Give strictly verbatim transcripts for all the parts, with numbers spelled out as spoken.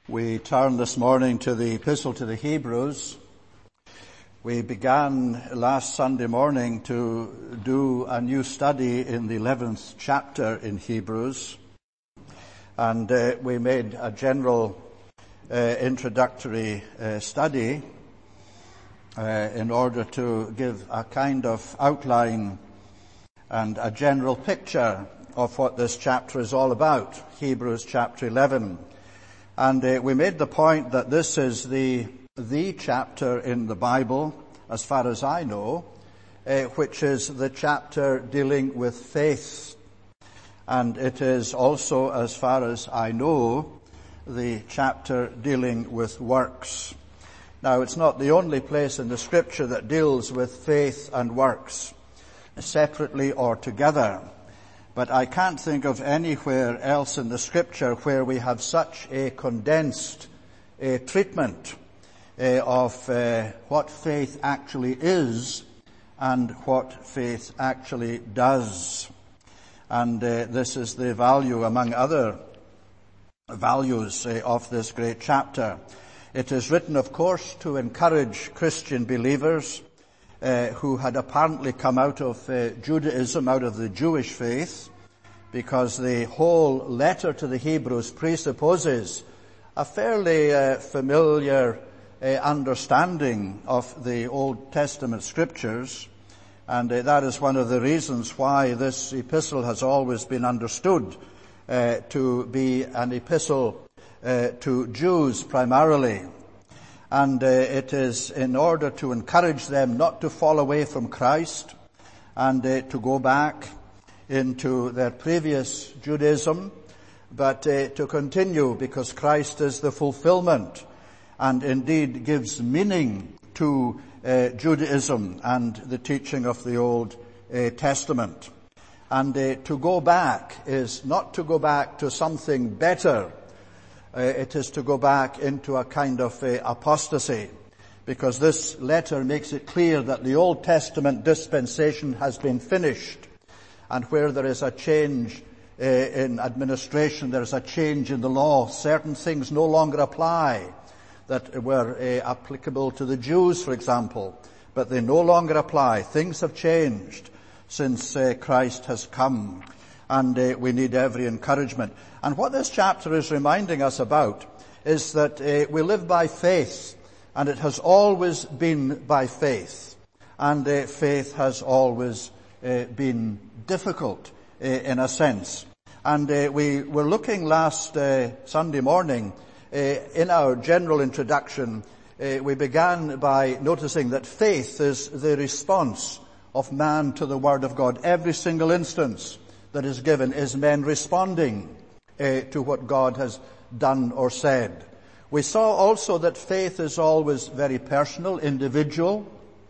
We turn this morning to the Epistle to the Hebrews. We began last Sunday morning to do a new study in the eleventh chapter in Hebrews, and uh, we made a general uh, introductory uh, study uh, in order to give a kind of outline and a general picture of what this chapter is all about, Hebrews chapter eleven. And uh, we made the point that this is the the chapter in the Bible, as far as I know, uh, which is the chapter dealing with faith. And it is also, as far as I know, the chapter dealing with works. Now, it's not the only place in the Scripture that deals with faith and works, separately or together. But I can't think of anywhere else in the Scripture where we have such a condensed uh, treatment uh, of uh, what faith actually is and what faith actually does. And uh, this is the value, among other values, uh, of this great chapter. It is written, of course, to encourage Christian believers Uh, who had apparently come out of uh, Judaism, out of the Jewish faith, because the whole letter to the Hebrews presupposes a fairly uh, familiar uh, understanding of the Old Testament Scriptures, and uh, that is one of the reasons why this epistle has always been understood uh, to be an epistle uh, to Jews primarily. And uh, it is in order to encourage them not to fall away from Christ and uh, to go back into their previous Judaism, but uh, to continue, because Christ is the fulfillment and indeed gives meaning to uh, Judaism and the teaching of the Old uh, Testament. And uh, to go back is not to go back to something better. Uh, it is to go back into a kind of uh, apostasy, because this letter makes it clear that the Old Testament dispensation has been finished, and where there is a change uh, in administration, there is a change in the law. Certain things no longer apply that were uh, applicable to the Jews, for example, but they no longer apply. Things have changed since uh, Christ has come, and uh, we need every encouragement. And what this chapter is reminding us about is that uh, we live by faith, and it has always been by faith. And uh, faith has always uh, been difficult uh, in a sense. And uh, we were looking last uh, Sunday morning, uh, in our general introduction, uh, we began by noticing that faith is the response of man to the Word of God. Every single instance that is given is men responding Uh, to what God has done or said. We saw also that faith is always very personal, individual.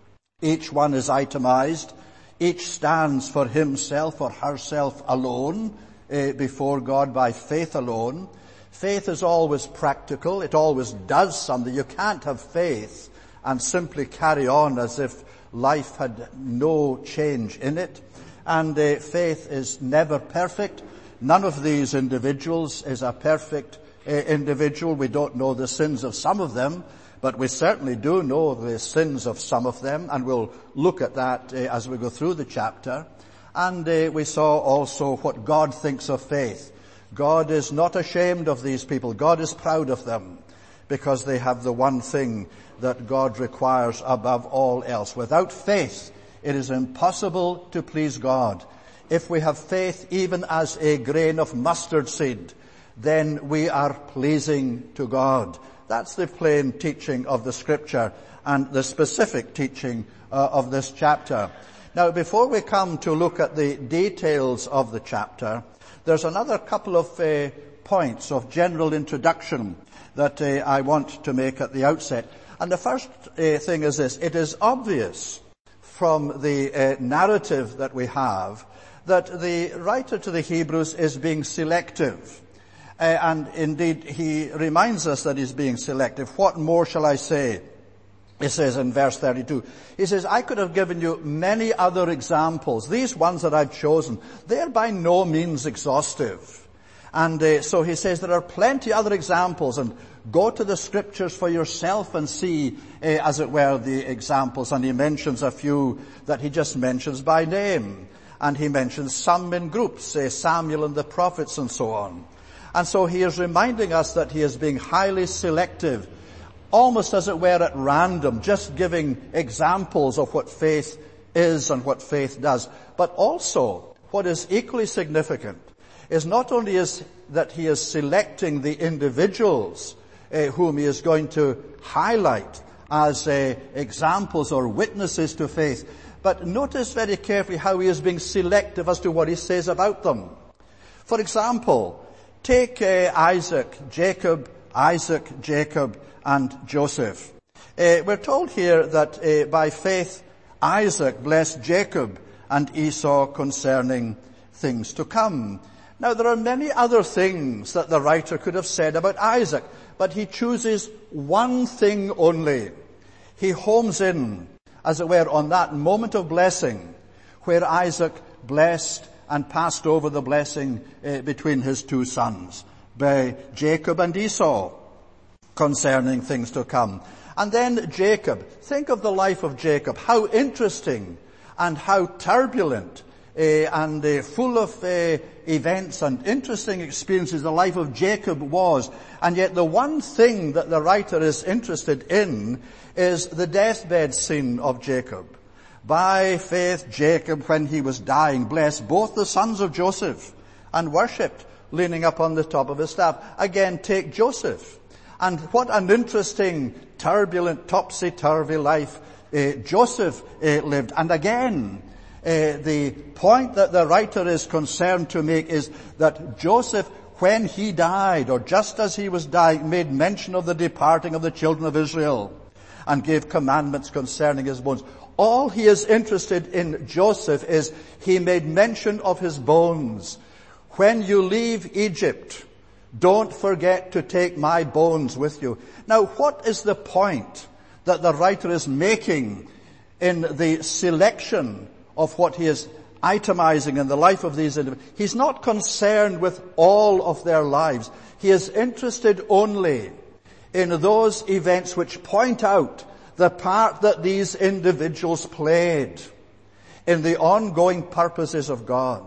Each one is itemized. Each stands for himself or herself alone uh, before God by faith alone. Faith is always practical. It always does something. You can't have faith and simply carry on as if life had no change in it. And uh, faith is never perfect. None of these individuals is a perfect uh, individual. We don't know the sins of some of them, but we certainly do know the sins of some of them, and we'll look at that uh, as we go through the chapter. And uh, we saw also what God thinks of faith. God is not ashamed of these people. God is proud of them, because they have the one thing that God requires above all else. Without faith, it is impossible to please God. If we have faith even as a grain of mustard seed, then we are pleasing to God. That's the plain teaching of the Scripture and the specific teaching uh, of this chapter. Now, before we come to look at the details of the chapter, there's another couple of uh, points of general introduction that uh, I want to make at the outset. And the first uh, thing is this. It is obvious from the uh, narrative that we have that the writer to the Hebrews is being selective. Uh, and indeed, he reminds us that he's being selective. What more shall I say? He says in verse thirty-two. He says, I could have given you many other examples. These ones that I've chosen, they're by no means exhaustive. And uh, so he says there are plenty other examples, and go to the scriptures for yourself and see, uh, as it were, the examples. And he mentions a few that he just mentions by name. And he mentions some in groups, say Samuel and the prophets and so on. And so he is reminding us that he is being highly selective, almost as it were at random, just giving examples of what faith is and what faith does. But also, what is equally significant is not only is that he is selecting the individuals uh, whom he is going to highlight as uh, examples or witnesses to faith, but notice very carefully how he is being selective as to what he says about them. For example, take uh, Isaac, Jacob, Isaac, Jacob, and Joseph. Uh, we're told here that uh, by faith Isaac blessed Jacob and Esau concerning things to come. Now, there are many other things that the writer could have said about Isaac, but he chooses one thing only. He homes in, as it were, on that moment of blessing where Isaac blessed and passed over the blessing uh, between his two sons, by Jacob and Esau, concerning things to come. And then Jacob. Think of the life of Jacob. How interesting and how turbulent uh, and uh, full of uh, events and interesting experiences the life of Jacob was. And yet the one thing that the writer is interested in is the deathbed scene of Jacob. By faith, Jacob, when he was dying, blessed both the sons of Joseph and worshipped, leaning upon the top of his staff. Again, take Joseph. And what an interesting, turbulent, topsy-turvy life uh, Joseph uh, lived. And again, uh, the point that the writer is concerned to make is that Joseph, when he died, or just as he was dying, made mention of the departing of the children of Israel and gave commandments concerning his bones. All he is interested in Joseph is he made mention of his bones. When you leave Egypt, don't forget to take my bones with you. Now, what is the point that the writer is making in the selection of what he is itemizing in the life of these individuals? He's not concerned with all of their lives. He is interested only in those events which point out the part that these individuals played in the ongoing purposes of God.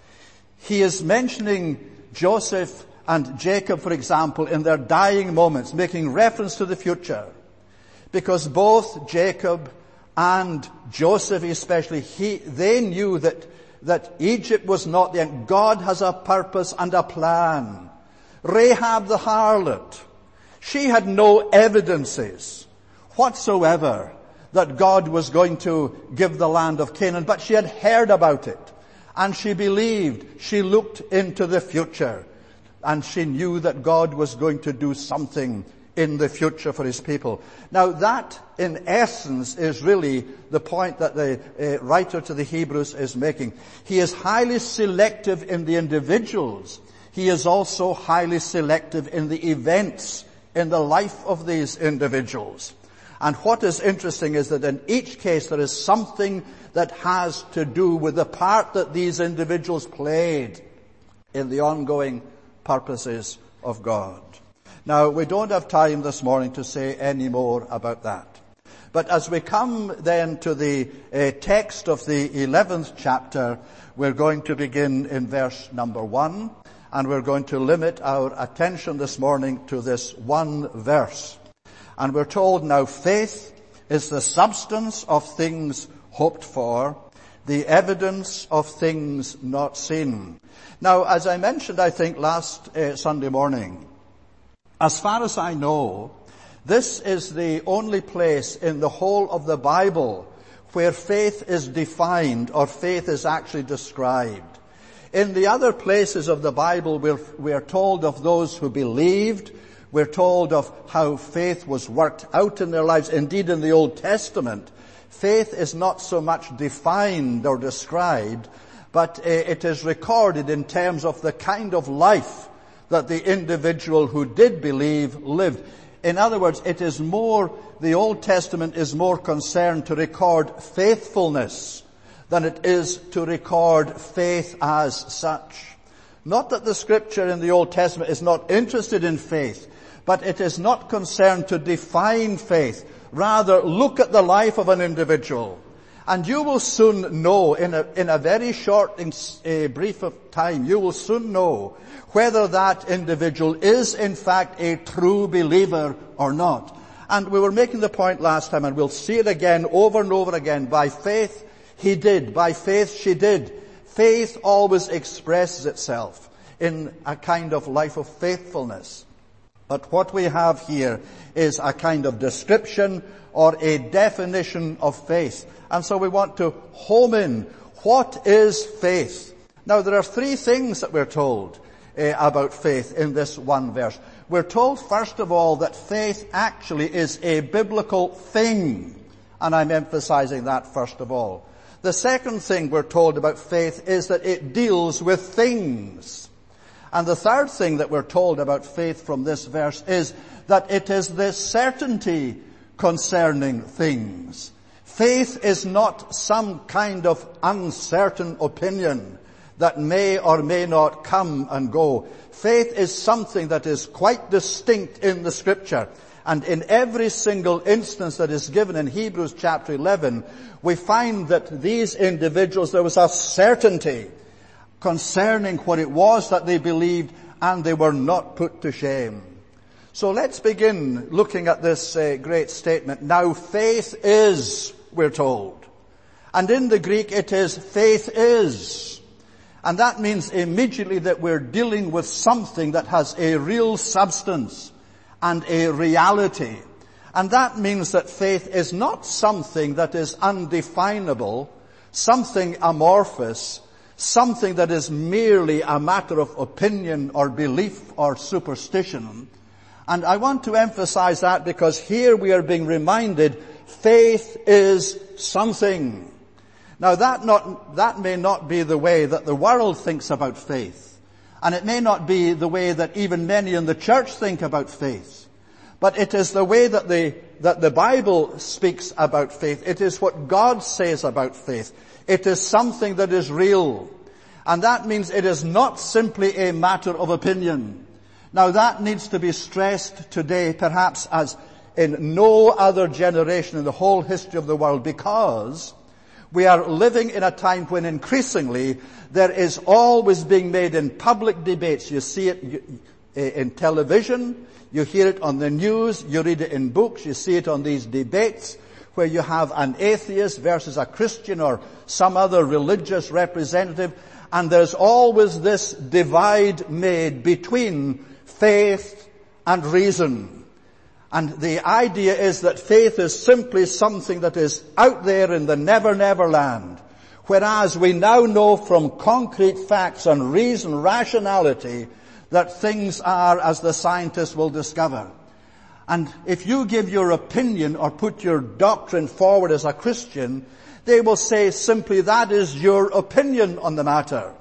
He is mentioning Joseph and Jacob, for example, in their dying moments, making reference to the future. Because both Jacob and Joseph especially, he, they knew that, that Egypt was not the end. God has a purpose and a plan. Rahab the harlot, she had no evidences whatsoever that God was going to give the land of Canaan, but she had heard about it, and she believed, she looked into the future, and she knew that God was going to do something in the future for his people. Now that, in essence, is really the point that the uh, writer to the Hebrews is making. He is highly selective in the individuals. He is also highly selective in the events in the life of these individuals. And what is interesting is that in each case there is something that has to do with the part that these individuals played in the ongoing purposes of God. Now, we don't have time this morning to say any more about that. But as we come then to the uh, text of the eleventh chapter, we're going to begin in verse number one, and we're going to limit our attention this morning to this one verse. And we're told, now faith is the substance of things hoped for, the evidence of things not seen. Now, as I mentioned, I think, last uh, Sunday morning, as far as I know, this is the only place in the whole of the Bible where faith is defined or faith is actually described. In the other places of the Bible, we're, we're told of those who believed. We're told of how faith was worked out in their lives. Indeed, in the Old Testament, faith is not so much defined or described, but uh, it is recorded in terms of the kind of life that the individual who did believe lived. In other words, it is more, the Old Testament is more concerned to record faithfulness than it is to record faith as such. Not that the scripture in the Old Testament is not interested in faith, but it is not concerned to define faith. Rather, look at the life of an individual. And you will soon know, in a, in a very short uh, brief of time, you will soon know whether that individual is in fact a true believer or not. And we were making the point last time, and we'll see it again over and over again. By faith, he did. By faith, she did. Faith always expresses itself in a kind of life of faithfulness. But what we have here is a kind of description or a definition of faith. And so we want to home in. What is faith? Now there are three things that we're told uh, about faith in this one verse. We're told, first of all, that faith actually is a biblical thing. And I'm emphasizing that first of all. The second thing we're told about faith is that it deals with things. And the third thing that we're told about faith from this verse is that it is the certainty concerning things. Faith is not some kind of uncertain opinion that may or may not come and go. Faith is something that is quite distinct in the scripture. And in every single instance that is given in Hebrews chapter eleven, we find that these individuals, there was a certainty concerning what it was that they believed, and they were not put to shame. So let's begin looking at this uh, great statement. Now faith is, we're told. And in the Greek it is faith is. And that means immediately that we're dealing with something that has a real substance and a reality. And that means that faith is not something that is undefinable, something amorphous, something that is merely a matter of opinion or belief or superstition. And I want to emphasize that because here we are being reminded faith is something. Now that not, that may not be the way that the world thinks about faith. And it may not be the way that even many in the church think about faith. But it is the way that the, that the Bible speaks about faith. It is what God says about faith. It is something that is real. And that means it is not simply a matter of opinion. Now that needs to be stressed today, perhaps as in no other generation in the whole history of the world, because we are living in a time when increasingly there is always being made in public debates. You see it in television, you hear it on the news, you read it in books, you see it on these debates where you have an atheist versus a Christian or some other religious representative, and there's always this divide made between faith and reason. And the idea is that faith is simply something that is out there in the never, never land. Whereas we now know from concrete facts and reason, rationality, that things are as the scientists will discover. And if you give your opinion or put your doctrine forward as a Christian, they will say simply that is your opinion on the matter.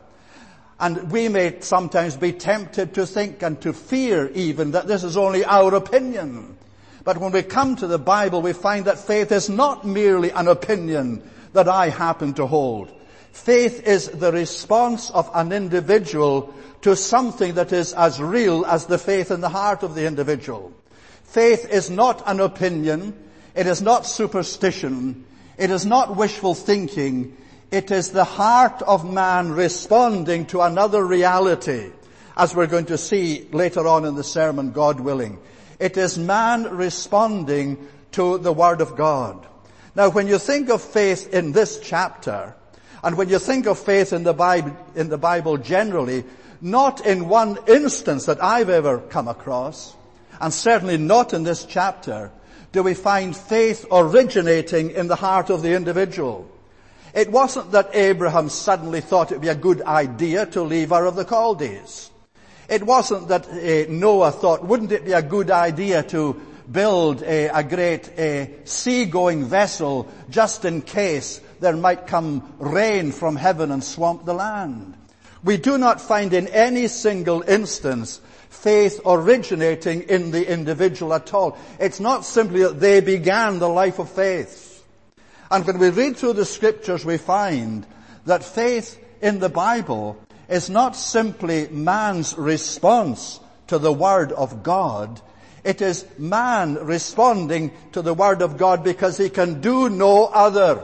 And we may sometimes be tempted to think and to fear even that this is only our opinion. But when we come to the Bible, we find that faith is not merely an opinion that I happen to hold. Faith is the response of an individual to something that is as real as the faith in the heart of the individual. Faith is not an opinion. It is not superstition. It is not wishful thinking. It is the heart of man responding to another reality, as we're going to see later on in the sermon, God willing. It is man responding to the Word of God. Now, when you think of faith in this chapter, and when you think of faith in the Bible, in the Bible generally, not in one instance that I've ever come across, and certainly not in this chapter, do we find faith originating in the heart of the individual. It wasn't that Abraham suddenly thought it would be a good idea to leave Ur of the Chaldees. It wasn't that uh, Noah thought, wouldn't it be a good idea to build a, a great a sea-going vessel just in case there might come rain from heaven and swamp the land. We do not find in any single instance faith originating in the individual at all. It's not simply that they began the life of faith. And when we read through the scriptures, we find that faith in the Bible is not simply man's response to the Word of God. It is man responding to the Word of God because he can do no other.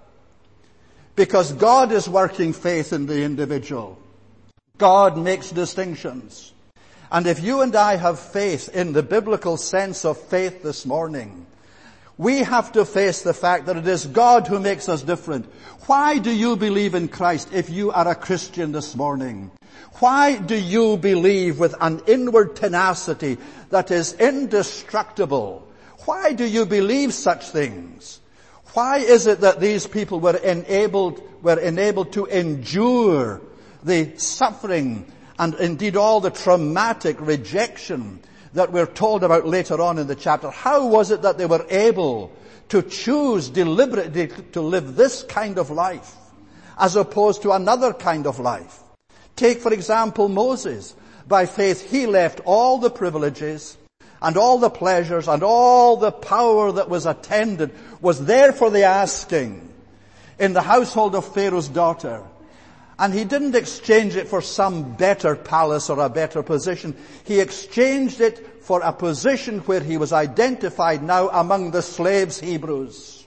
Because God is working faith in the individual. God makes distinctions. And if you and I have faith in the biblical sense of faith this morning, we have to face the fact that it is God who makes us different. Why do you believe in Christ if you are a Christian this morning? Why do you believe with an inward tenacity that is indestructible? Why do you believe such things? Why is it that these people were enabled, were enabled to endure the suffering and indeed all the traumatic rejection that we're told about later on in the chapter? How was it that they were able to choose deliberately to live this kind of life as opposed to another kind of life? Take, for example, Moses. By faith, he left all the privileges and all the pleasures and all the power that was attended was there for the asking in the household of Pharaoh's daughter. And he didn't exchange it for some better palace or a better position. He exchanged it for a position where he was identified now among the slaves Hebrews.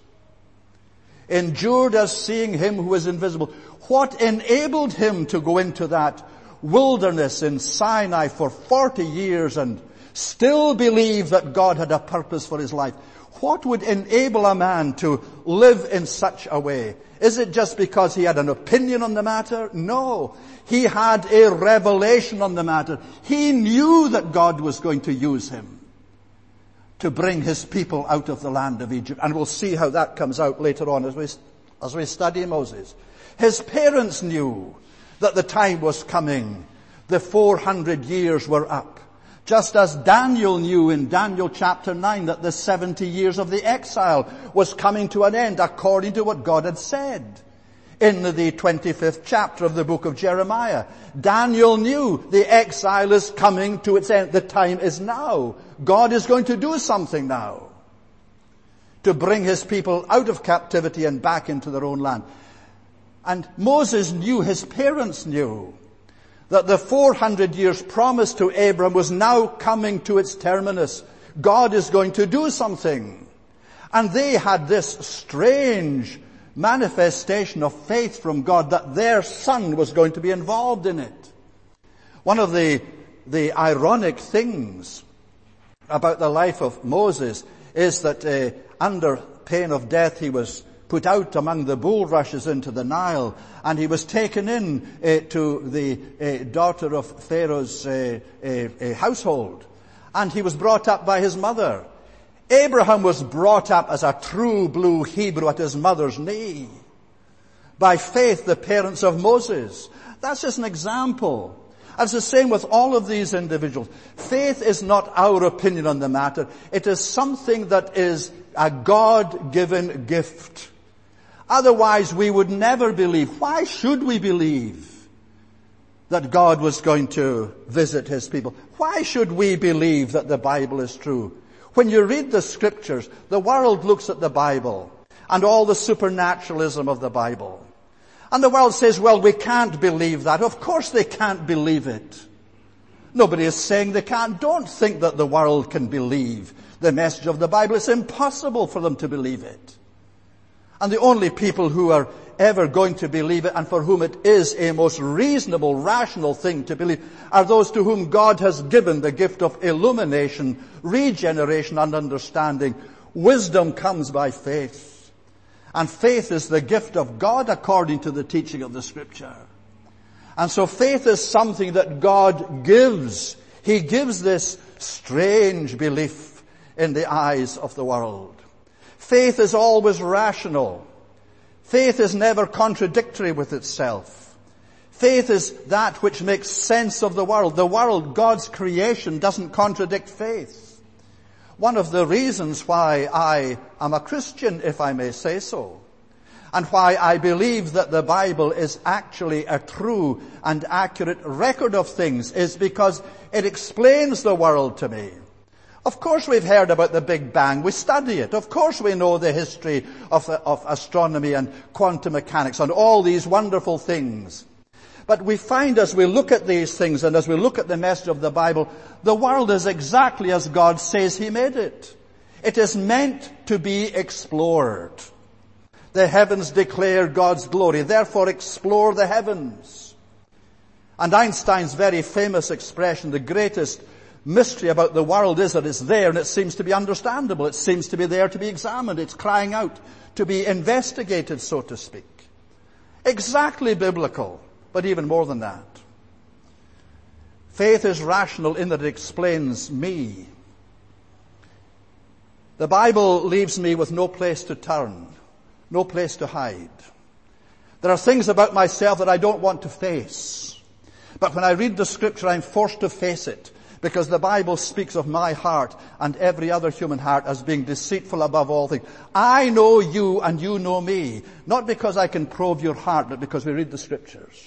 Endured as seeing him who is invisible. What enabled him to go into that wilderness in Sinai for forty years and still believe that God had a purpose for his life? What would enable a man to live in such a way? Is it just because he had an opinion on the matter? No. He had a revelation on the matter. He knew that God was going to use him to bring his people out of the land of Egypt. And we'll see how that comes out later on as we, as we study Moses. His parents knew that the time was coming. The four hundred years were up. Just as Daniel knew in Daniel chapter nine that the seventy years of the exile was coming to an end according to what God had said. In the twenty-fifth chapter of the book of Jeremiah, Daniel knew the exile is coming to its end. The time is now. God is going to do something now to bring his people out of captivity and back into their own land. And Moses knew, his parents knew, that the four hundred years promised to Abraham was now coming to its terminus. God is going to do something. And they had this strange manifestation of faith from God that their son was going to be involved in it. One of the, the ironic things about the life of Moses is that uh, under pain of death he was put out among the bulrushes into the Nile, and he was taken in uh, to the uh, daughter of Pharaoh's uh, uh, uh, household, and he was brought up by his mother. Abraham was brought up as a true blue Hebrew at his mother's knee. By faith, the parents of Moses. That's just an example. And it's the same with all of these individuals. Faith is not our opinion on the matter. It is something that is a God-given gift. Otherwise, we would never believe. Why should we believe that God was going to visit his people? Why should we believe that the Bible is true? When you read the scriptures, the world looks at the Bible and all the supernaturalism of the Bible. And the world says, well, we can't believe that. Of course they can't believe it. Nobody is saying they can't. Don't think that the world can believe the message of the Bible. It's impossible for them to believe it. And the only people who are ever going to believe it, and for whom it is a most reasonable, rational thing to believe, are those to whom God has given the gift of illumination, regeneration, and understanding. Wisdom comes by faith. And faith is the gift of God according to the teaching of the Scripture. And so faith is something that God gives. He gives this strange belief in the eyes of the world. Faith is always rational. Faith is never contradictory with itself. Faith is that which makes sense of the world. The world, God's creation, doesn't contradict faith. One of the reasons why I am a Christian, if I may say so, and why I believe that the Bible is actually a true and accurate record of things, is because it explains the world to me. Of course we've heard about the Big Bang. We study it. Of course we know the history of, of astronomy and quantum mechanics and all these wonderful things. But we find as we look at these things and as we look at the message of the Bible, the world is exactly as God says He made it. It is meant to be explored. The heavens declare God's glory, therefore explore the heavens. And Einstein's very famous expression, the greatest mystery about the world is that it's there and it seems to be understandable. It seems to be there to be examined. It's crying out to be investigated, so to speak. Exactly biblical, but even more than that. Faith is rational in that it explains me. The Bible leaves me with no place to turn, no place to hide. There are things about myself that I don't want to face. But when I read the Scripture, I'm forced to face it, because the Bible speaks of my heart and every other human heart as being deceitful above all things. I know you and you know me, not because I can probe your heart, but because we read the Scriptures.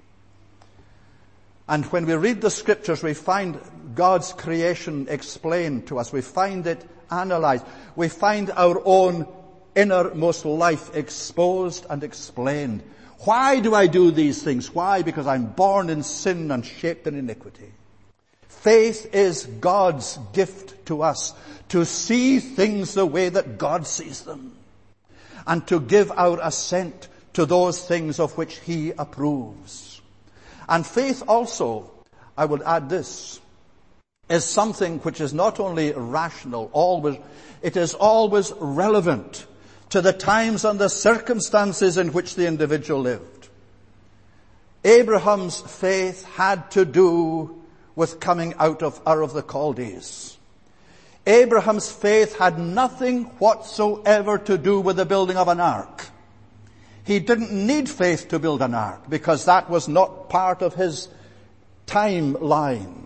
And when we read the Scriptures, we find God's creation explained to us. We find it analyzed. We find our own innermost life exposed and explained. Why do I do these things? Why? Because I'm born in sin and shaped in iniquity. Faith is God's gift to us, to see things the way that God sees them, and to give our assent to those things of which He approves. And faith also, I would add this, is something which is not only rational, always, it is always relevant to the times and the circumstances in which the individual lived. Abraham's faith had to do with coming out of Ur of the Chaldees. Abraham's faith had nothing whatsoever to do with the building of an ark. He didn't need faith to build an ark, because that was not part of his timeline.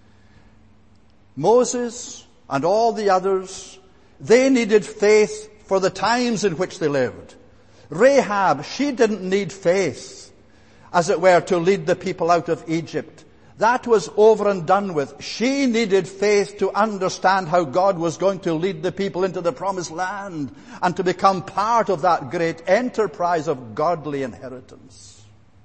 Moses and all the others, they needed faith for the times in which they lived. Rahab, she didn't need faith, as it were, to lead the people out of Egypt. That was over and done with. She needed faith to understand how God was going to lead the people into the promised land and to become part of that great enterprise of godly inheritance.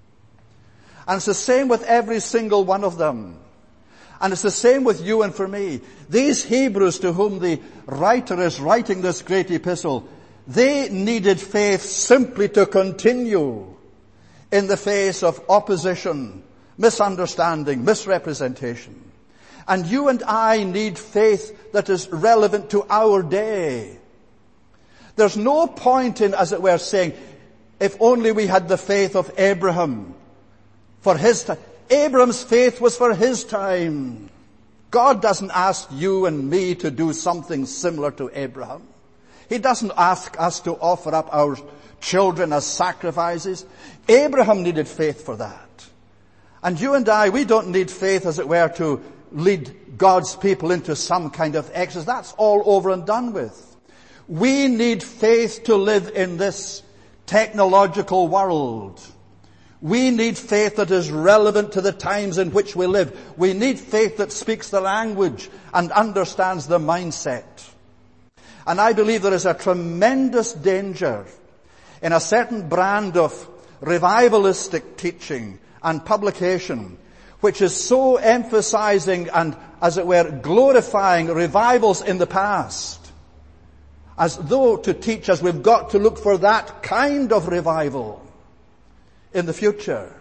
And it's the same with every single one of them. And it's the same with you and for me. These Hebrews to whom the writer is writing this great epistle, they needed faith simply to continue in the face of opposition, misunderstanding, misrepresentation. And you and I need faith that is relevant to our day. There's no point in, as it were, saying, if only we had the faith of Abraham for his time. Abraham's faith was for his time. God doesn't ask you and me to do something similar to Abraham. He doesn't ask us to offer up our children as sacrifices. Abraham needed faith for that. And you and I, we don't need faith, as it were, to lead God's people into some kind of exodus. That's all over and done with. We need faith to live in this technological world. We need faith that is relevant to the times in which we live. We need faith that speaks the language and understands the mindset. And I believe there is a tremendous danger in a certain brand of revivalistic teaching and publication, which is so emphasizing and, as it were, glorifying revivals in the past, as though to teach us we've got to look for that kind of revival in the future.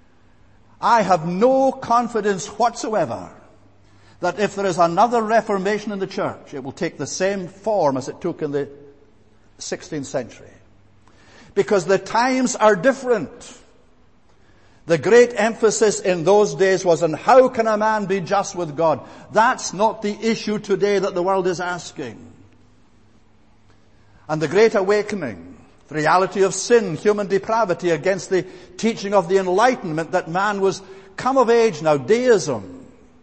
I have no confidence whatsoever that if there is another Reformation in the church, it will take the same form as it took in the sixteenth century. Because the times are different. The great emphasis in those days was on how can a man be just with God. That's not the issue today that the world is asking. And the Great Awakening, the reality of sin, human depravity, against the teaching of the Enlightenment that man was come of age now, deism.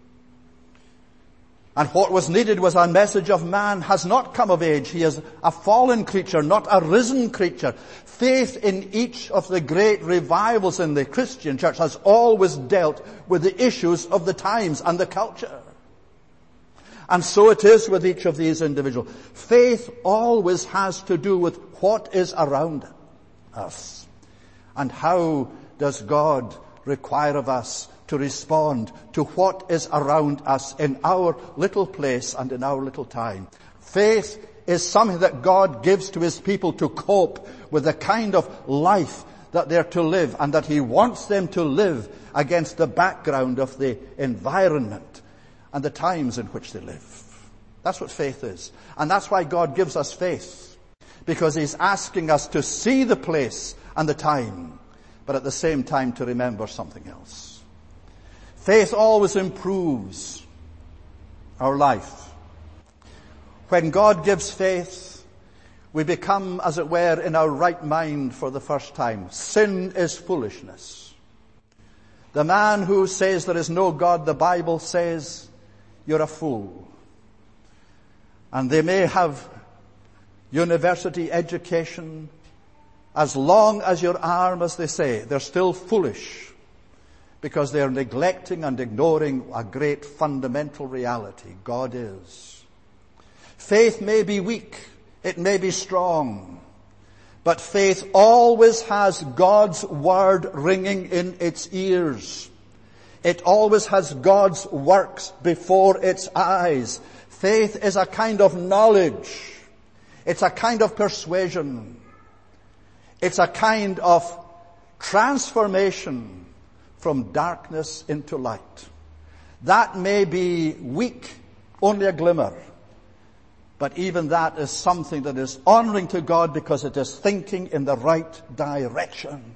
And what was needed was a message of man has not come of age. He is a fallen creature, not a risen creature. Faith in each of the great revivals in the Christian church has always dealt with the issues of the times and the culture. And so it is with each of these individuals. Faith always has to do with what is around us. And how does God require of us to respond to what is around us in our little place and in our little time. Faith is something that God gives to his people to cope with the kind of life that they're to live, and that he wants them to live against the background of the environment and the times in which they live. That's what faith is. And that's why God gives us faith, because he's asking us to see the place and the time, but at the same time to remember something else. Faith always improves our life. When God gives faith, we become, as it were, in our right mind for the first time. Sin is foolishness. The man who says there is no God, the Bible says, you're a fool. And they may have university education, as long as your arm, as they say, they're still foolish, because they're neglecting and ignoring a great fundamental reality. God is. Faith may be weak. It may be strong, but faith always has God's word ringing in its ears. It always has God's works before its eyes. Faith is a kind of knowledge. It's a kind of persuasion. It's a kind of transformation from darkness into light. That may be weak, only a glimmer. But even that is something that is honoring to God, because it is thinking in the right direction.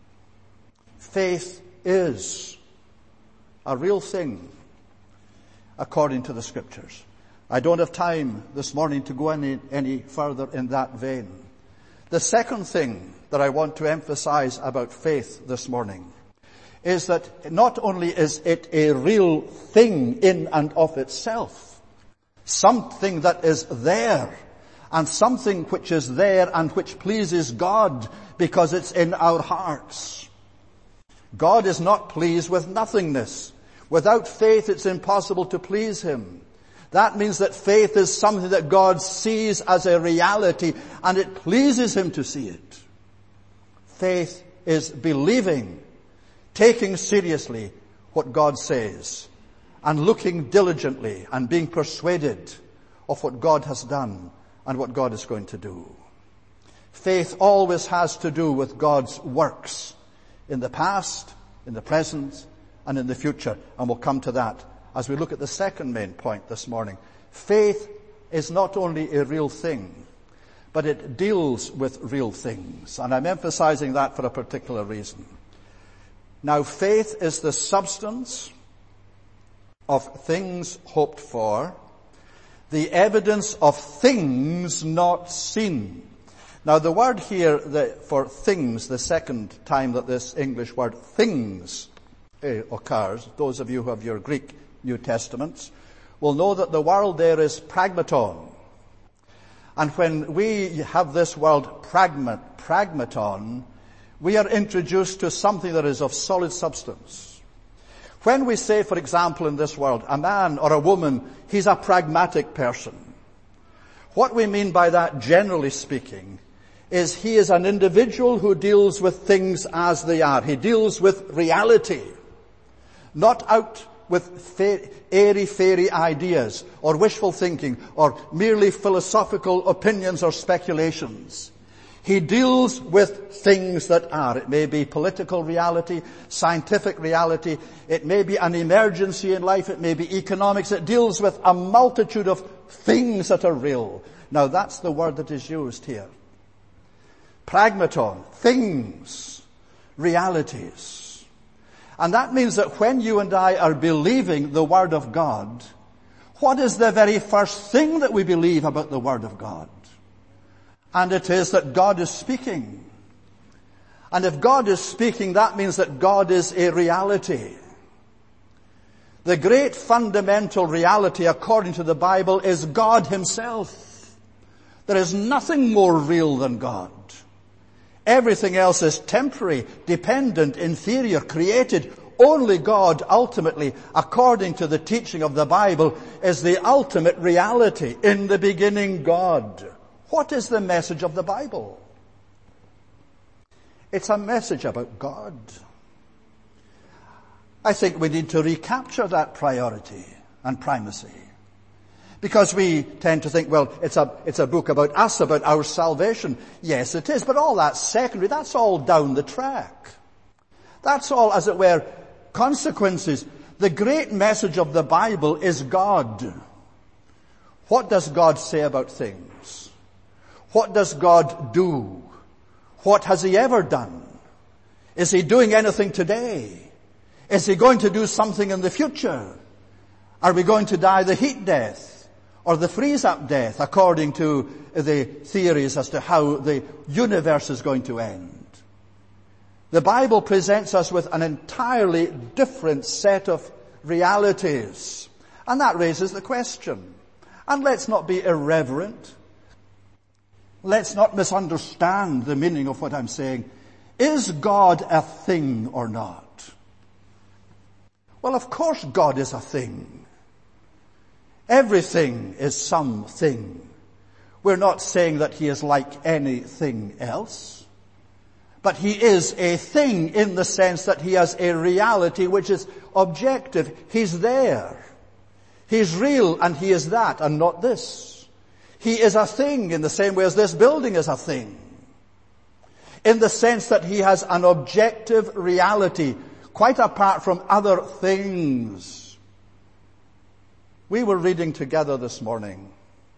Faith is a real thing according to the Scriptures. I don't have time this morning to go any, any further in that vein. The second thing that I want to emphasize about faith this morning is that not only is it a real thing in and of itself, something that is there, and something which is there and which pleases God because it's in our hearts. God is not pleased with nothingness. Without faith, it's impossible to please him. That means that faith is something that God sees as a reality, and it pleases him to see it. Faith is believing, taking seriously what God says, and looking diligently and being persuaded of what God has done and what God is going to do. Faith always has to do with God's works in the past, in the present, and in the future. And we'll come to that as we look at the second main point this morning. Faith is not only a real thing, but it deals with real things. And I'm emphasizing that for a particular reason. Now, faith is the substance of things hoped for, the evidence of things not seen. Now, the word here the, for things, the second time that this English word things uh, occurs, those of you who have your Greek New Testaments will know that the word there is pragmaton. And when we have this word pragma, pragmaton, we are introduced to something that is of solid substance. When we say, for example, in this world, a man or a woman, he's a pragmatic person, what we mean by that, generally speaking, is he is an individual who deals with things as they are. He deals with reality, not out with airy-fairy ideas or wishful thinking or merely philosophical opinions or speculations. He deals with things that are. It may be political reality, scientific reality. It may be an emergency in life. It may be economics. It deals with a multitude of things that are real. Now, that's the word that is used here. Pragmaton, things, realities. And that means that when you and I are believing the Word of God, what is the very first thing that we believe about the Word of God? And it is that God is speaking. And if God is speaking, that means that God is a reality. The great fundamental reality, according to the Bible, is God himself. There is nothing more real than God. Everything else is temporary, dependent, inferior, created. Only God, ultimately, according to the teaching of the Bible, is the ultimate reality. In the beginning, God. What is the message of the Bible? It's a message about God. I think we need to recapture that priority and primacy. Because we tend to think, well, it's a, it's a book about us, about our salvation. Yes, it is, but all that's secondary. That's all down the track. That's all, as it were, consequences. The great message of the Bible is God. What does God say about things? What does God do? What has He ever done? Is He doing anything today? Is He going to do something in the future? Are we going to die the heat death or the freeze-up death according to the theories as to how the universe is going to end? The Bible presents us with an entirely different set of realities. And that raises the question. And let's not be irreverent. Let's not misunderstand the meaning of what I'm saying. Is God a thing or not? Well, of course God is a thing. Everything is something. We're not saying that He is like anything else. But He is a thing in the sense that He has a reality which is objective. He's there. He's real and He is that and not this. He is a thing in the same way as this building is a thing. In the sense that He has an objective reality quite apart from other things. We were reading together this morning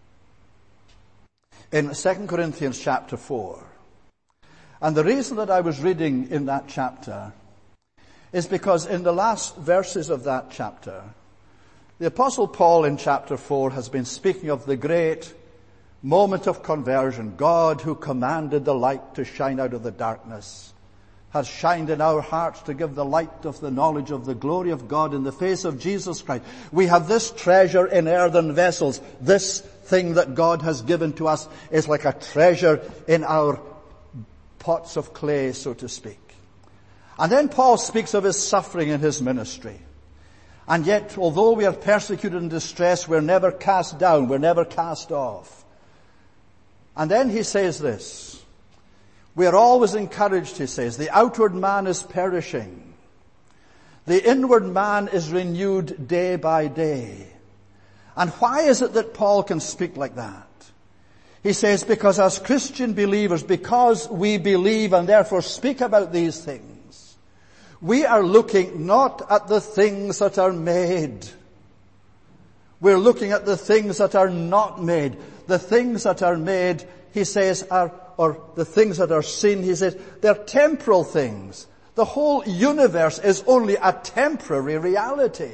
in Second Corinthians chapter four. And the reason that I was reading in that chapter is because in the last verses of that chapter, the Apostle Paul in chapter four has been speaking of the great moment of conversion. God, who commanded the light to shine out of the darkness, has shined in our hearts to give the light of the knowledge of the glory of God in the face of Jesus Christ. We have this treasure in earthen vessels. This thing that God has given to us is like a treasure in our pots of clay, so to speak. And then Paul speaks of his suffering in his ministry. And yet, although we are persecuted and distressed, we're never cast down, we're never cast off. And then he says this, we are always encouraged, he says, the outward man is perishing. The inward man is renewed day by day. And why is it that Paul can speak like that? He says, because as Christian believers, because we believe and therefore speak about these things, we are looking not at the things that are made. We're looking at the things that are not made. The things that are made, he says, are, or the things that are seen, he says, they're temporal things. The whole universe is only a temporary reality.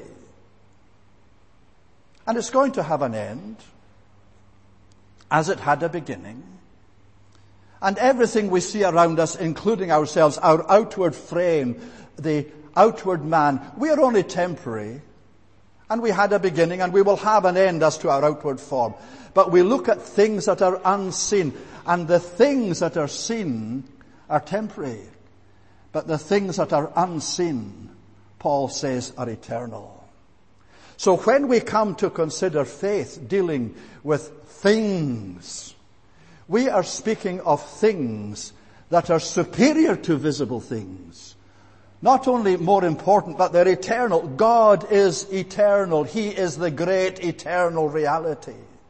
And it's going to have an end, as it had a beginning. And everything we see around us, including ourselves, our outward frame, the outward man, we are only temporary. And we had a beginning and we will have an end as to our outward form. But we look at things that are unseen. And the things that are seen are temporary. But the things that are unseen, Paul says, are eternal. So when we come to consider faith dealing with things, we are speaking of things that are superior to visible things. Not only more important, but they're eternal. God is eternal. He is the great eternal reality.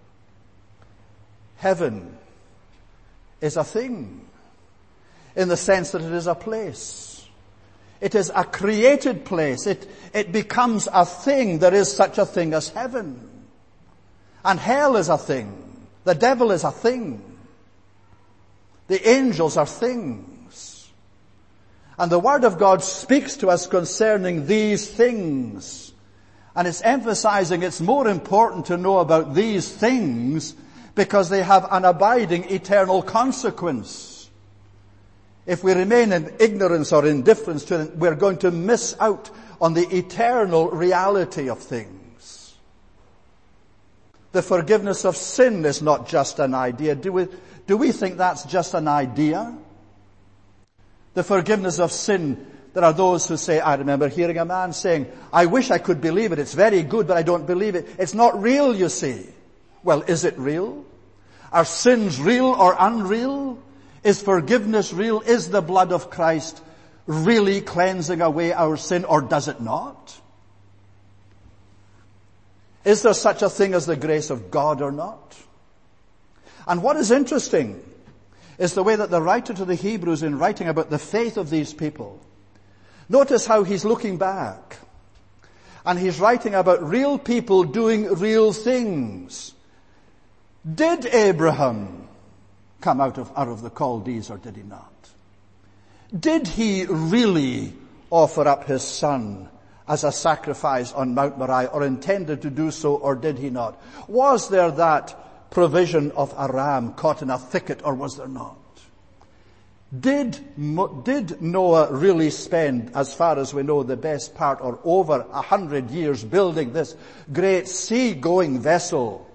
Heaven is a thing in the sense that it is a place. It is a created place. It, it becomes a thing. There is such a thing as heaven. And hell is a thing. The devil is a thing. The angels are things. And the Word of God speaks to us concerning these things. And it's emphasizing it's more important to know about these things because they have an abiding eternal consequence. If we remain in ignorance or indifference to them, we're going to miss out on the eternal reality of things. The forgiveness of sin is not just an idea. Do we, do we think that's just an idea? The forgiveness of sin, there are those who say, I remember hearing a man saying, I wish I could believe it. It's very good, but I don't believe it. It's not real, you see. Well, is it real? Are sins real or unreal? Is forgiveness real? Is the blood of Christ really cleansing away our sin, or does it not? Is there such a thing as the grace of God or not? And what is interesting is the way that the writer to the Hebrews, in writing about the faith of these people, notice how he's looking back. And he's writing about real people doing real things. Did Abraham come out of, out of the Chaldees, or did he not? Did he really offer up his son as a sacrifice on Mount Moriah, or intended to do so, or did he not? Was there that provision of a ram caught in a thicket, or was there not? Did, did Noah really spend, as far as we know, the best part, or over a hundred years building this great sea-going vessel?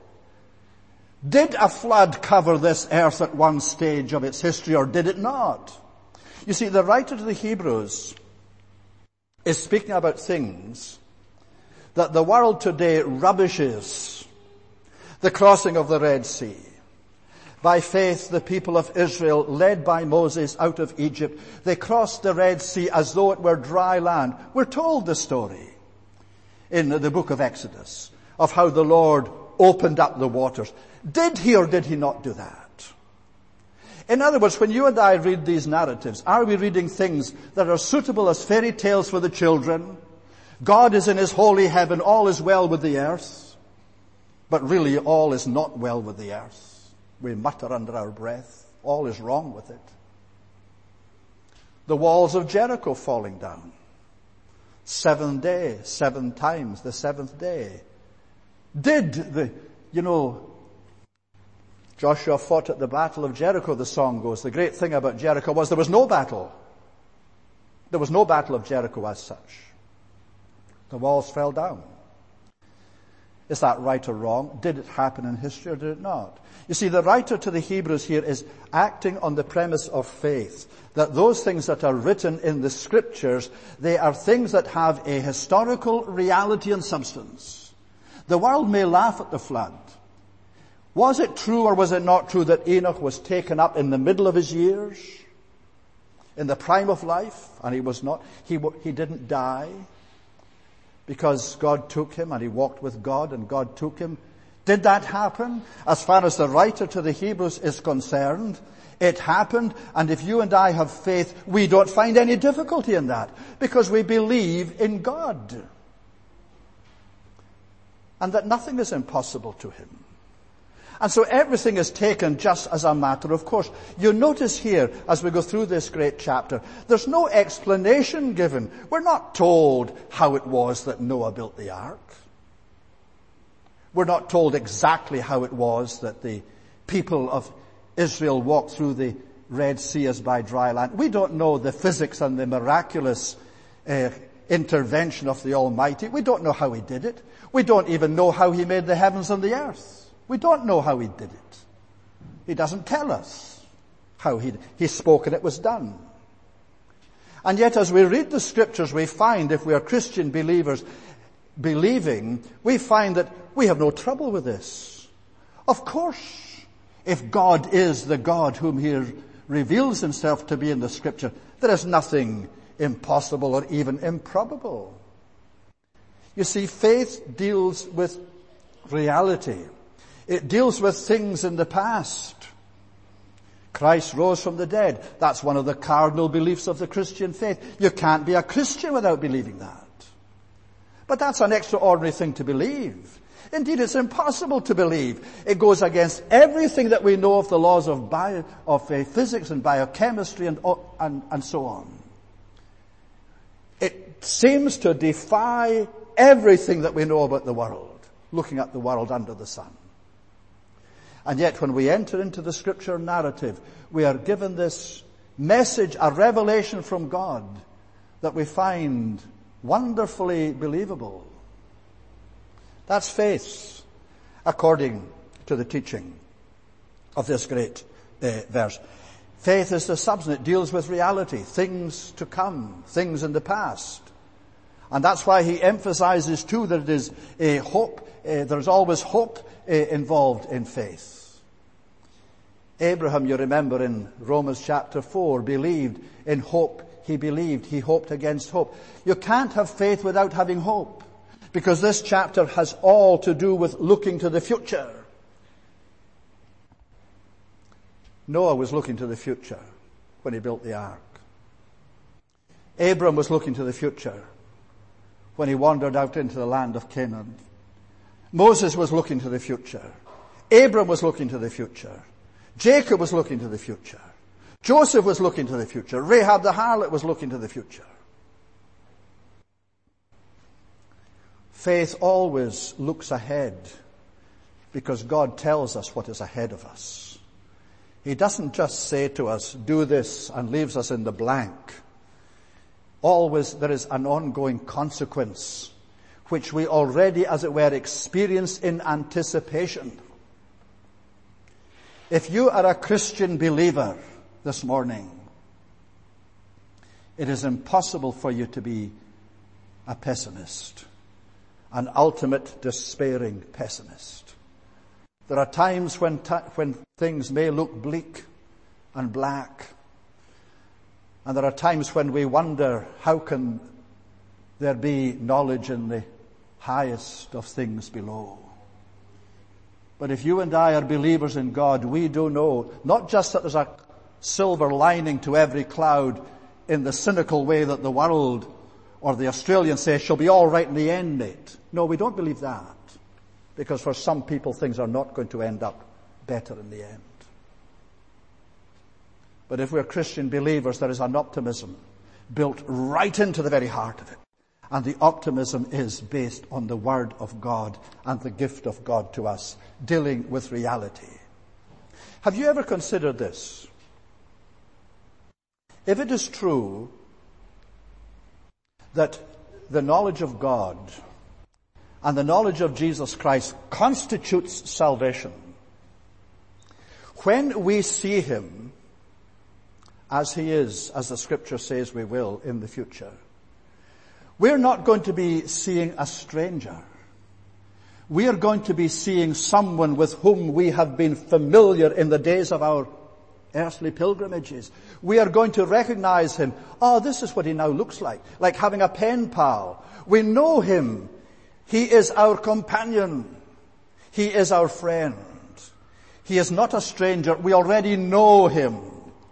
Did a flood cover this earth at one stage of its history, or did it not? You see, the writer to the Hebrews is speaking about things that the world today rubbishes. The crossing of the Red Sea. By faith, the people of Israel, led by Moses out of Egypt, they crossed the Red Sea as though it were dry land. We're told the story in the book of Exodus of how the Lord opened up the waters. Did he or did he not do that? In other words, when you and I read these narratives, are we reading things that are suitable as fairy tales for the children? God is in his holy heaven, all is well with the earth. But really all is not well with the earth. We mutter under our breath, all is wrong with it. The walls of Jericho falling down. Seventh day, seven times the seventh day. Did the, you know, Joshua fought at the battle of Jericho, the song goes. The great thing about Jericho was there was no battle. There was no battle of Jericho as such. The walls fell down. Is that right or wrong? Did it happen in history or did it not? You see, the writer to the Hebrews here is acting on the premise of faith, that those things that are written in the scriptures, they are things that have a historical reality and substance. The world may laugh at the flood. Was it true or was it not true that Enoch was taken up in the middle of his years, in the prime of life, and he was not, he, he didn't die because God took him and he walked with God and God took him? Did that happen? As far as the writer to the Hebrews is concerned, it happened, and if you and I have faith, we don't find any difficulty in that because we believe in God and that nothing is impossible to him. And so everything is taken just as a matter of course. You notice here, as we go through this great chapter, there's no explanation given. We're not told how it was that Noah built the ark. We're not told exactly how it was that the people of Israel walked through the Red Sea as by dry land. We don't know the physics and the miraculous uh, intervention of the Almighty. We don't know how he did it. We don't even know how he made the heavens and the earth. We don't know how he did it. He doesn't tell us how he, he spoke and it was done. And yet as we read the scriptures, we find, if we are Christian believers believing, we find that we have no trouble with this. Of course, if God is the God whom he reveals himself to be in the scripture, there is nothing impossible or even improbable. You see, faith deals with reality. It deals with things in the past. Christ rose from the dead. That's one of the cardinal beliefs of the Christian faith. You can't be a Christian without believing that. But that's an extraordinary thing to believe. Indeed, it's impossible to believe. It goes against everything that we know of the laws of bio, of uh, physics and biochemistry and, and, and so on. It seems to defy everything that we know about the world, looking at the world under the sun. And yet when we enter into the scripture narrative, we are given this message, a revelation from God that we find wonderfully believable. That's faith, according to the teaching of this great uh, verse. Faith is the substance. It deals with reality, things to come, things in the past. And that's why he emphasizes too that it is a hope, uh, there's always hope uh, involved in faith. Abraham, you remember in Romans chapter four, believed in hope he believed, he hoped against hope. You can't have faith without having hope, because this chapter has all to do with looking to the future. Noah was looking to the future when he built the ark. Abram was looking to the future when he wandered out into the land of Canaan. Moses was looking to the future. Abram was looking to the future. Jacob was looking to the future. Joseph was looking to the future. Rahab the harlot was looking to the future. Faith always looks ahead because God tells us what is ahead of us. He doesn't just say to us, do this, and leaves us in the blank. Always there is an ongoing consequence which we already, as it were, experience in anticipation. If you are a Christian believer this morning, it is impossible for you to be a pessimist, an ultimate despairing pessimist. There are times when t- when things may look bleak and black, and there are times when we wonder, how can there be knowledge in the highest of things below? But if you and I are believers in God, we do know not just that there's a silver lining to every cloud in the cynical way that the world or the Australians say shall be all right in the end, mate. No, we don't believe that, because for some people things are not going to end up better in the end. But if we're Christian believers, there is an optimism built right into the very heart of it. And the optimism is based on the Word of God and the gift of God to us, dealing with reality. Have you ever considered this? If it is true that the knowledge of God and the knowledge of Jesus Christ constitutes salvation, when we see Him as He is, as the Scripture says we will in the future, we're not going to be seeing a stranger. We are going to be seeing someone with whom we have been familiar in the days of our earthly pilgrimages. We are going to recognize Him. Oh, this is what He now looks like. Like having a pen pal. We know Him. He is our companion. He is our friend. He is not a stranger. We already know Him,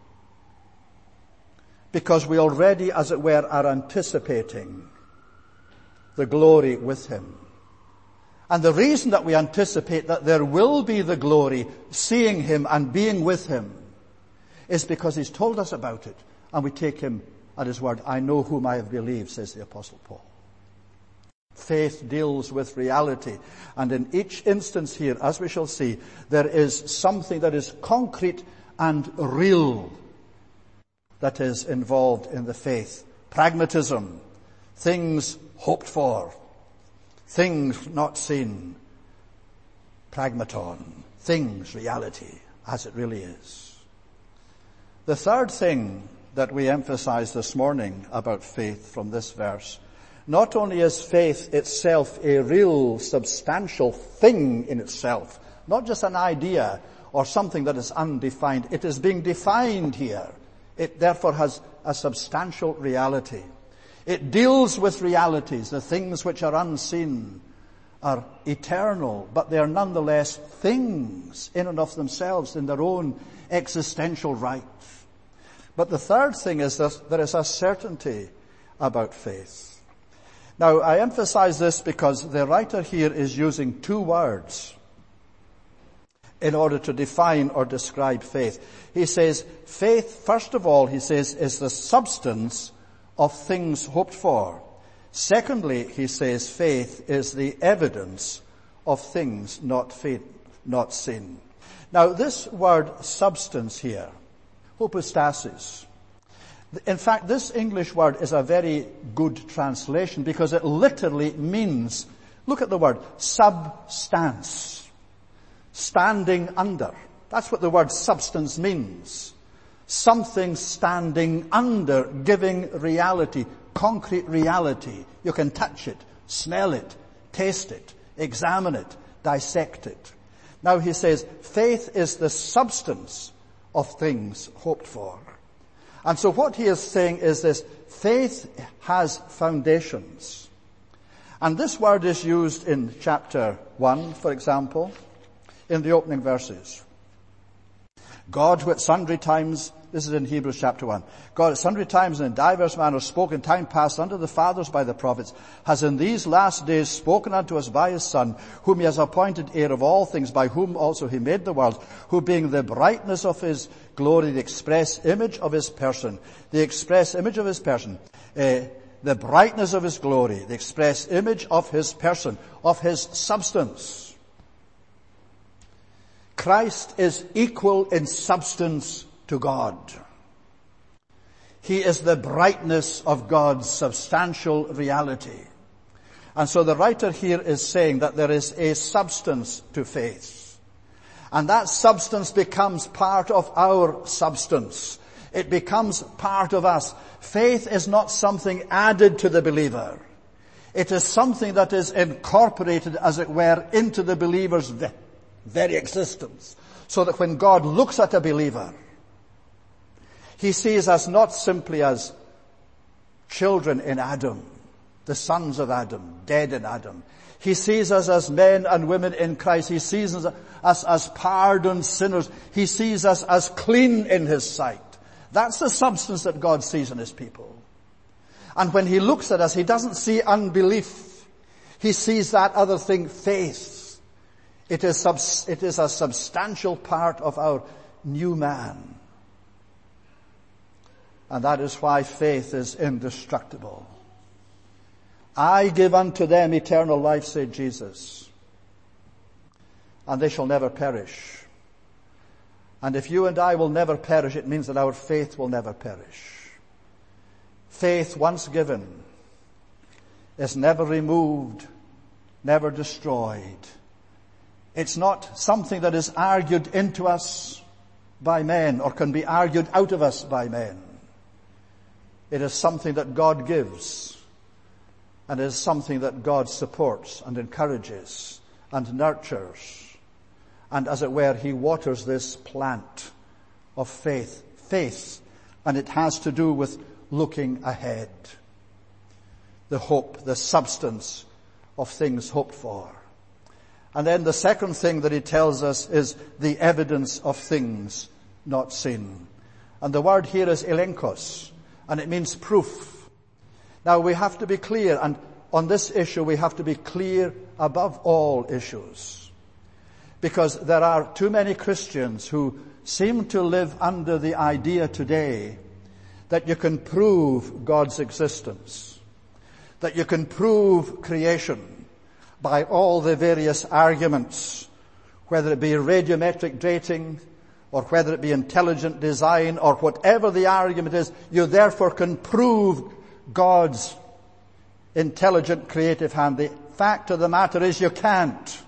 because we already, as it were, are anticipating the glory with Him. And the reason that we anticipate that there will be the glory, seeing Him and being with Him, is because He's told us about it, and we take Him at His word. I know whom I have believed, says the Apostle Paul. Faith deals with reality, and in each instance here, as we shall see, there is something that is concrete and real that is involved in the faith. Pragmatism, things hoped for, things not seen. Pragmaton, things, reality, as it really is. The third thing that we emphasize this morning about faith from this verse, not only is faith itself a real substantial thing in itself, not just an idea or something that is undefined, it is being defined here. It therefore has a substantial reality. It deals with realities. The things which are unseen are eternal, but they are nonetheless things in and of themselves in their own existential right. But the third thing is that there is a certainty about faith. Now, I emphasize this because the writer here is using two words in order to define or describe faith. He says, faith, first of all, he says, is the substance of things hoped for. Secondly, he says, faith is the evidence of things not faith, not seen. Now, this word substance here, hypostasis, in fact, this English word is a very good translation because it literally means, look at the word, substance, standing under. That's what the word substance means. Something standing under, giving reality, concrete reality. You can touch it, smell it, taste it, examine it, dissect it. Now he says, faith is the substance of things hoped for. And so what he is saying is this: faith has foundations. And this word is used in chapter one, for example, in the opening verses. God, who at sundry times, this is in Hebrews chapter one, God at sundry times and in divers manners spoke in time past unto the fathers by the prophets, has in these last days spoken unto us by his Son, whom he has appointed heir of all things, by whom also he made the world, who being the brightness of his glory, the express image of his person, the express image of his person, uh, the brightness of his glory, the express image of his person, of his substance. Christ is equal in substance to God. He is the brightness of God's substantial reality. And so the writer here is saying that there is a substance to faith. And that substance becomes part of our substance. It becomes part of us. Faith is not something added to the believer. It is something that is incorporated, as it were, into the believer's very existence. So that when God looks at a believer, he sees us not simply as children in Adam, the sons of Adam, dead in Adam. He sees us as men and women in Christ. He sees us as, as pardoned sinners. He sees us as clean in his sight. That's the substance that God sees in his people. And when he looks at us, he doesn't see unbelief. He sees that other thing, faith. It is, subs- it is a substantial part of our new man. And that is why faith is indestructible. I give unto them eternal life, said Jesus, and they shall never perish. And if you and I will never perish, it means that our faith will never perish. Faith once given is never removed, never destroyed. It's not something that is argued into us by men or can be argued out of us by men. It is something that God gives, and it is something that God supports and encourages and nurtures. And as it were, he waters this plant of faith. Faith, and it has to do with looking ahead. The hope, the substance of things hoped for. And then the second thing that he tells us is the evidence of things not seen. And the word here is elenkos, and it means proof. Now we have to be clear, and on this issue we have to be clear above all issues. Because there are too many Christians who seem to live under the idea today that you can prove God's existence, that you can prove creation by all the various arguments, whether it be radiometric dating or whether it be intelligent design or whatever the argument is, you therefore can prove God's intelligent creative hand. The fact of the matter is you can't.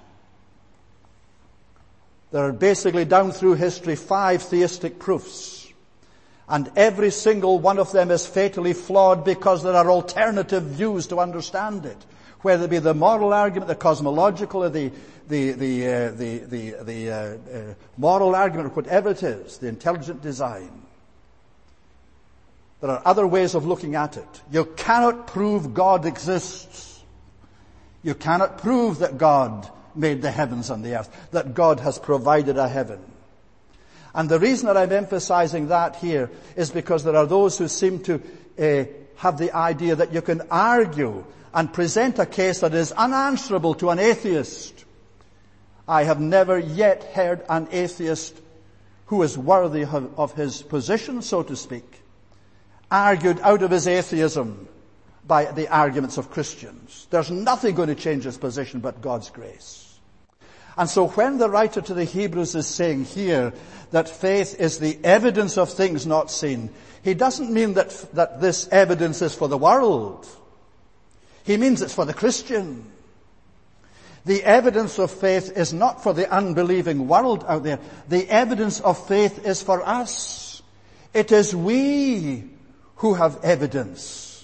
There are basically down through history five theistic proofs, and every single one of them is fatally flawed because there are alternative views to understand it. Whether it be the moral argument, the cosmological, or the the the uh, the the, the uh, uh, moral argument, or whatever it is, the intelligent design. There are other ways of looking at it. You cannot prove God exists. You cannot prove that God made the heavens and the earth, that God has provided a heaven. And the reason that I'm emphasizing that here is because there are those who seem to uh, have the idea that you can argue and present a case that is unanswerable to an atheist. I have never yet heard an atheist who is worthy of, of his position, so to speak, argued out of his atheism by the arguments of Christians. There's nothing going to change his position but God's grace. And so when the writer to the Hebrews is saying here that faith is the evidence of things not seen, he doesn't mean that, that this evidence is for the world. He means it's for the Christian. The evidence of faith is not for the unbelieving world out there. The evidence of faith is for us. It is we who have evidence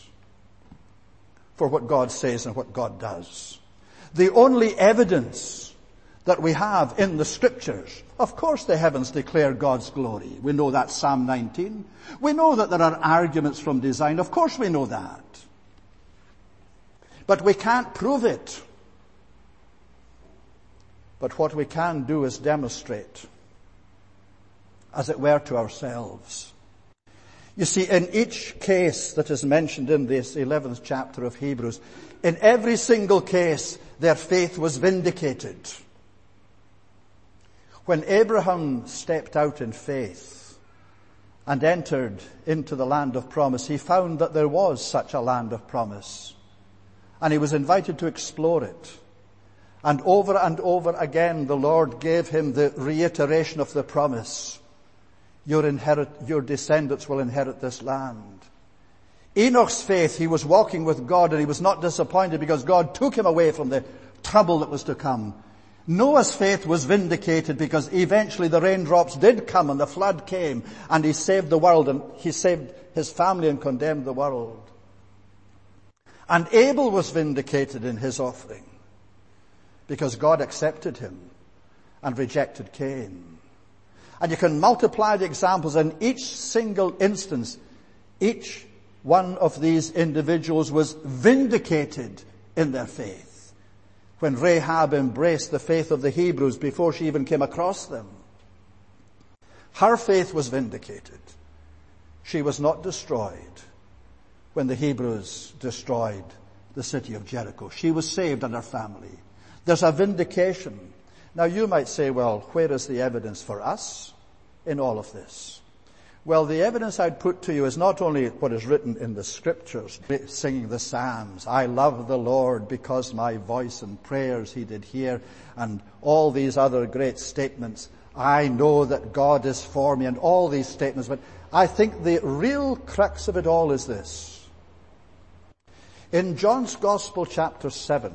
for what God says and what God does. The only evidence that we have in the Scriptures. Of course the heavens declare God's glory. We know that, Psalm nineteen. We know that there are arguments from design. Of course we know that. But we can't prove it. But what we can do is demonstrate, as it were, to ourselves. You see, in each case that is mentioned in this eleventh chapter of Hebrews, in every single case, their faith was vindicated. When Abraham stepped out in faith and entered into the land of promise, he found that there was such a land of promise. And he was invited to explore it. And over and over again, the Lord gave him the reiteration of the promise. Your inherit, your descendants will inherit this land. Enoch's faith, he was walking with God and he was not disappointed because God took him away from the trouble that was to come. Noah's faith was vindicated because eventually the raindrops did come and the flood came and he saved the world and he saved his family and condemned the world. And Abel was vindicated in his offering because God accepted him and rejected Cain. And you can multiply the examples. In each single instance, each one of these individuals was vindicated in their faith. When Rahab embraced the faith of the Hebrews before she even came across them, her faith was vindicated. She was not destroyed when the Hebrews destroyed the city of Jericho. She was saved and her family. There's a vindication. Now you might say, well, where is the evidence for us in all of this? Well, the evidence I'd put to you is not only what is written in the Scriptures, singing the Psalms, I love the Lord because my voice and prayers he did hear, and all these other great statements, I know that God is for me, and all these statements, but I think the real crux of it all is this. In John's Gospel, chapter seven,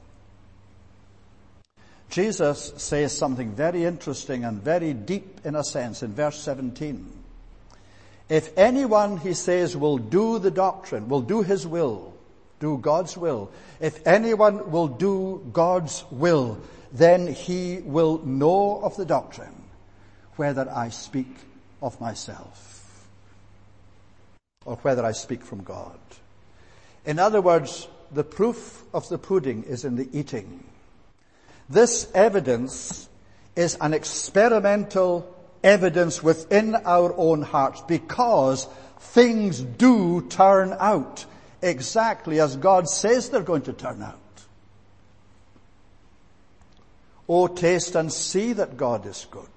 Jesus says something very interesting and very deep in a sense in verse seventeen. If anyone, he says, will do the doctrine, will do his will, do God's will, if anyone will do God's will, then he will know of the doctrine, whether I speak of myself or whether I speak from God. In other words, the proof of the pudding is in the eating. This evidence is an experimental evidence within our own hearts because things do turn out exactly as God says they're going to turn out. Oh, taste and see that God is good.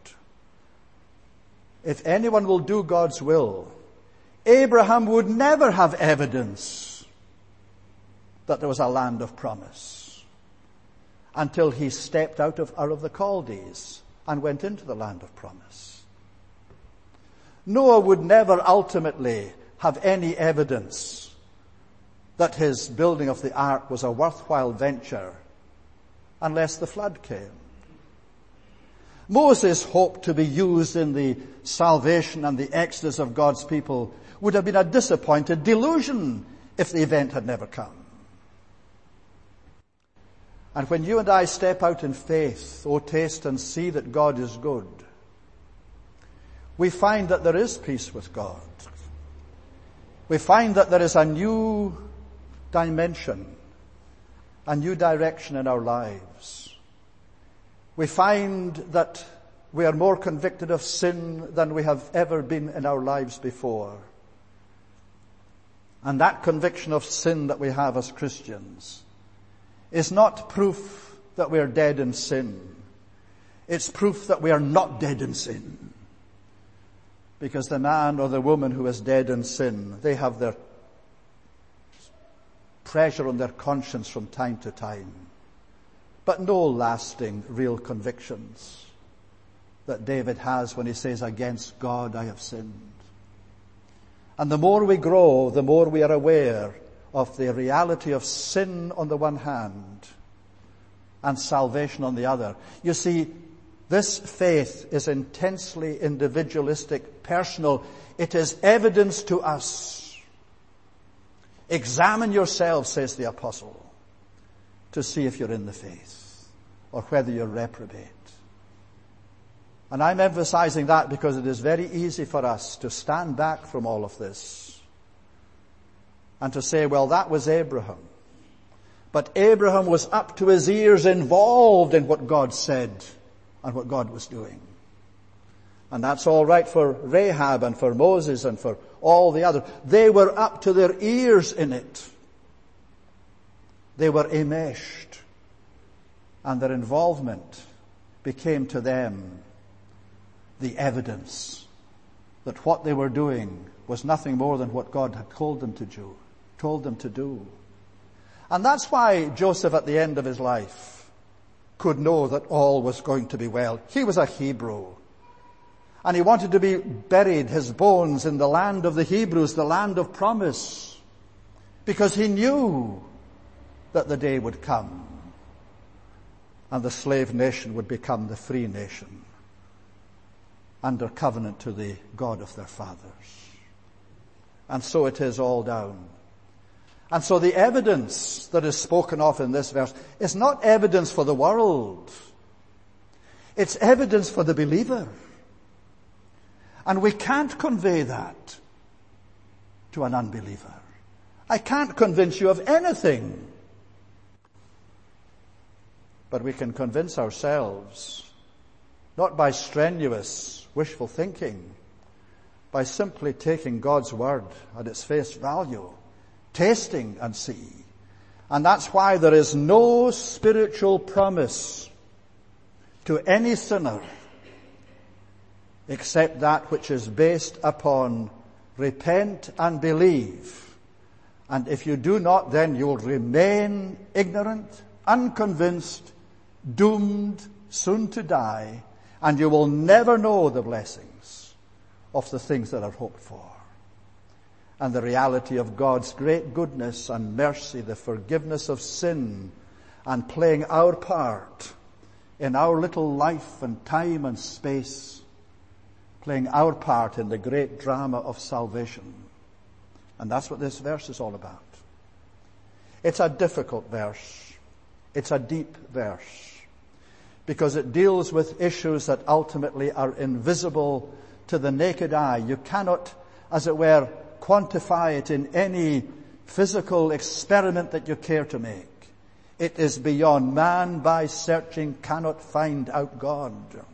If anyone will do God's will, Abraham would never have evidence that there was a land of promise until he stepped out of Ur of the Chaldees and went into the land of promise. Noah would never ultimately have any evidence that his building of the ark was a worthwhile venture unless the flood came. Moses' hope to be used in the salvation and the exodus of God's people would have been a disappointed delusion if the event had never come. And when you and I step out in faith, oh, taste and see that God is good, we find that there is peace with God. We find that there is a new dimension, a new direction in our lives. We find that we are more convicted of sin than we have ever been in our lives before. And that conviction of sin that we have as Christians is not proof that we are dead in sin. It's proof that we are not dead in sin. Because the man or the woman who is dead in sin, they have their pressure on their conscience from time to time, but no lasting real convictions that David has when he says, against God I have sinned. And the more we grow, the more we are aware of the reality of sin on the one hand and salvation on the other. You see, this faith is intensely individualistic, personal. It is evidence to us. Examine yourself, says the apostle, to see if you're in the faith. or whether you're reprobate. And I'm emphasizing that because it is very easy for us to stand back from all of this and to say, well, that was Abraham. But Abraham was up to his ears involved in what God said and what God was doing. And that's all right for Rahab and for Moses and for all the others. They were up to their ears in it. They were enmeshed. And their involvement became to them the evidence that what they were doing was nothing more than what God had told them to do, told them to do. And that's why Joseph at the end of his life could know that all was going to be well. He was a Hebrew. And he wanted to be buried, his bones, in the land of the Hebrews, the land of promise, because he knew that the day would come and the slave nation would become the free nation under covenant to the God of their fathers. And so it is all down. And so the evidence that is spoken of in this verse is not evidence for the world. It's evidence for the believer. And we can't convey that to an unbeliever. I can't convince you of anything. But we can convince ourselves, not by strenuous, wishful thinking, by simply taking God's word at its face value, tasting and see. And that's why there is no spiritual promise to any sinner except that which is based upon repent and believe. And if you do not, then you'll remain ignorant, unconvinced, doomed, soon to die, and you will never know the blessings of the things that are hoped for. And the reality of God's great goodness and mercy, the forgiveness of sin, and playing our part in our little life and time and space, playing our part in the great drama of salvation. And that's what this verse is all about. It's a difficult verse. It's a deep verse, because it deals with issues that ultimately are invisible to the naked eye. You cannot, as it were, quantify it in any physical experiment that you care to make. It is beyond man by searching cannot find out God.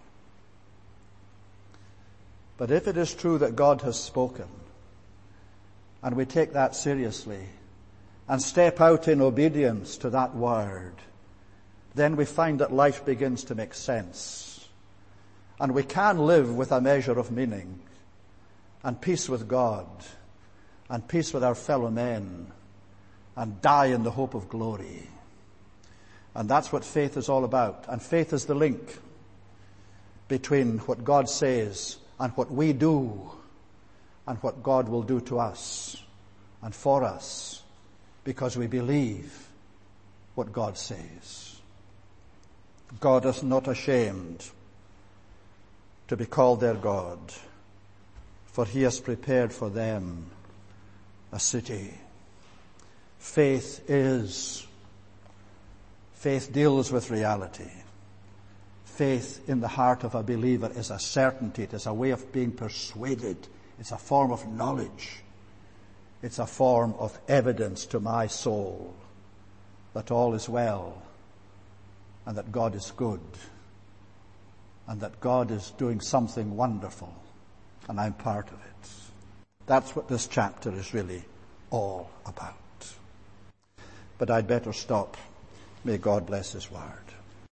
But if it is true that God has spoken, and we take that seriously, and step out in obedience to that word, then we find that life begins to make sense. And we can live with a measure of meaning, and peace with God, and peace with our fellow men, and die in the hope of glory. And that's what faith is all about. And faith is the link between what God says and what we do, and what God will do to us and for us, because we believe what God says. God is not ashamed to be called their God, for he has prepared for them a city. Faith is, faith deals with reality. Faith in the heart of a believer is a certainty. It is a way of being persuaded. It's a form of knowledge. It's a form of evidence to my soul that all is well, and that God is good, and that God is doing something wonderful, and I'm part of it. That's what this chapter is really all about. But I'd better stop. May God bless his word.